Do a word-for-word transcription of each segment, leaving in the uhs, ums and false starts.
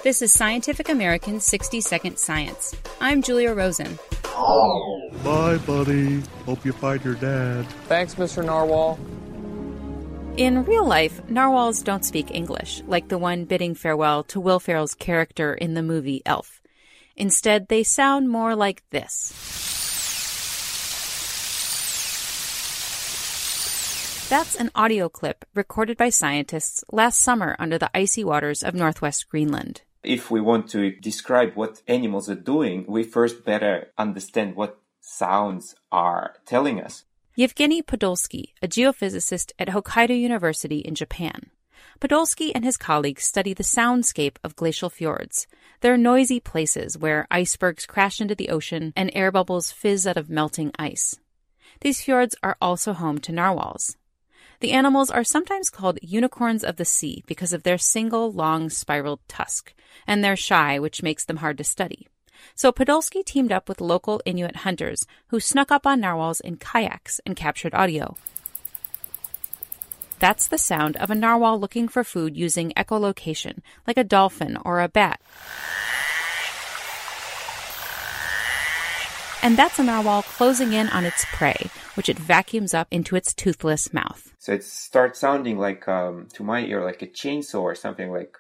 This is Scientific American's sixty second Science. I'm Julia Rosen. Bye, buddy. Hope you find your dad. Thanks, Mister Narwhal. In real life, narwhals don't speak English, like the one bidding farewell to Will Ferrell's character in the movie Elf. Instead, they sound more like this. That's an audio clip recorded by scientists last summer under the icy waters of northwest Greenland. If we want to describe what animals are doing, we first better understand what sounds are telling us. Yevgeny Podolsky, a geophysicist at Hokkaido University in Japan. Podolsky and his colleagues study the soundscape of glacial fjords. They're noisy places where icebergs crash into the ocean and air bubbles fizz out of melting ice. These fjords are also home to narwhals. The animals are sometimes called unicorns of the sea because of their single, long, spiraled tusk, and they're shy, which makes them hard to study. So Podolsky teamed up with local Inuit hunters who snuck up on narwhals in kayaks and captured audio. That's the sound of a narwhal looking for food using echolocation, like a dolphin or a bat. And that's a narwhal closing in on its prey, which it vacuums up into its toothless mouth. So it starts sounding like, um, to my ear, like a chainsaw or something like...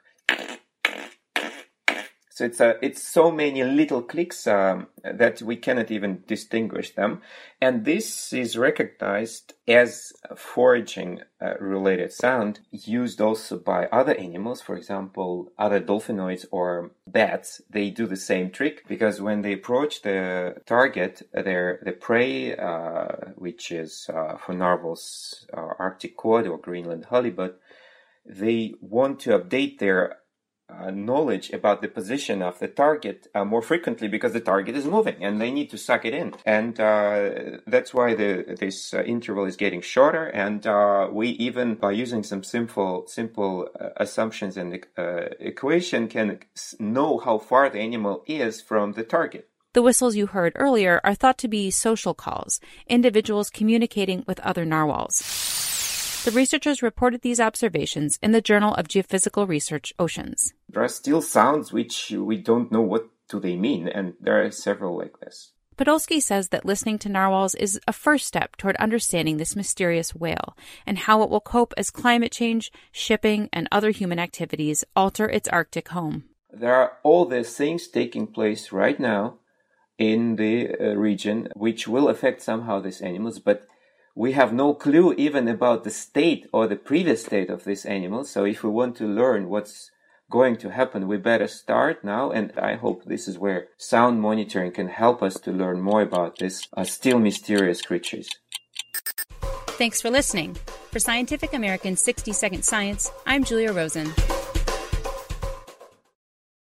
So it's a, it's so many little clicks um, that we cannot even distinguish them. And this is recognized as a foraging-related uh, sound used also by other animals. For example, other dolphinoids or bats, they do the same trick because when they approach the target, their the prey, uh, which is uh, for narwhals, uh, Arctic cod or Greenland halibut, they want to update their Uh, knowledge about the position of the target uh, more frequently because the target is moving and they need to suck it in. And uh, that's why the, this uh, interval is getting shorter. And uh, we even, by using some simple simple uh, assumptions and uh, equation, can know how far the animal is from the target. The whistles you heard earlier are thought to be social calls, individuals communicating with other narwhals. The researchers reported these observations in the Journal of Geophysical Research, Oceans. There are still sounds which we don't know what do they mean, and there are several like this. Podolsky says that listening to narwhals is a first step toward understanding this mysterious whale and how it will cope as climate change, shipping, and other human activities alter its Arctic home. There are all these things taking place right now in the uh, region which will affect somehow these animals, but we have no clue even about the state or the previous state of these animals. So if we want to learn what's going to happen, we better start now. And I hope this is where sound monitoring can help us to learn more about these uh, still mysterious creatures. Thanks for listening. For Scientific American's sixty second Science, I'm Julia Rosen.